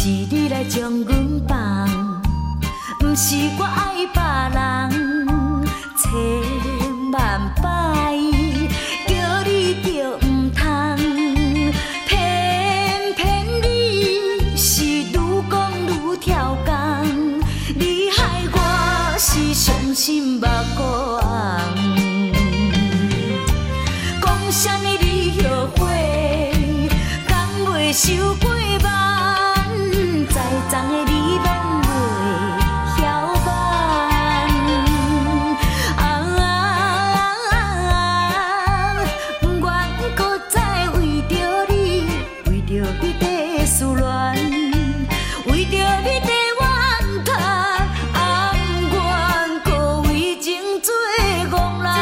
你来将阮放，不是我爱别人，千万摆叫你着唔通，偏偏你是愈讲愈跳工，你害我是伤心目光，讲啥呢你后悔，敢袂受过梦。 栽赃的你免袂晓办，不愿搁再为着你，为着你在思恋，为着你在怨叹，不愿搁为情做憨人。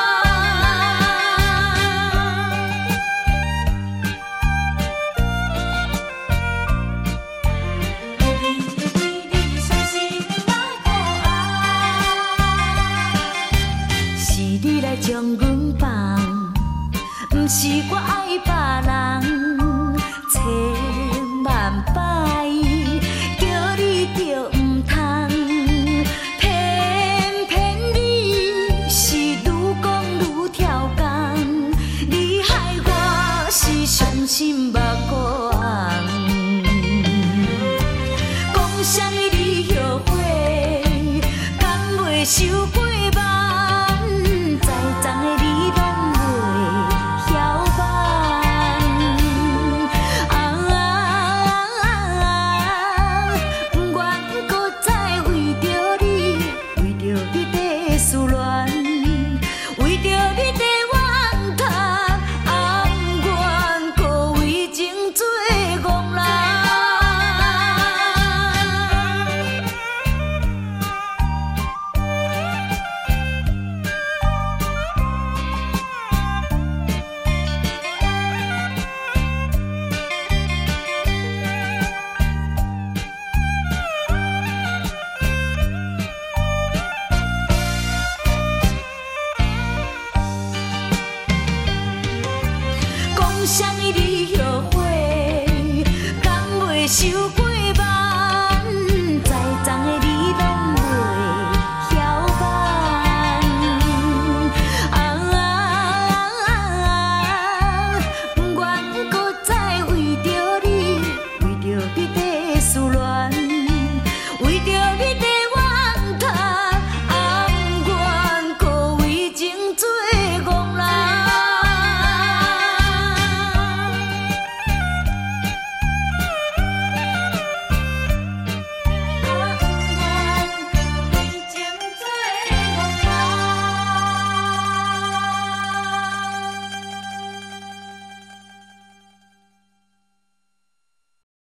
你来将阮放，不是我爱别人，千万摆叫你着唔通，偏偏你是愈讲愈跳工，你害我是伤心目光，讲啥呢你后悔，敢袂受过？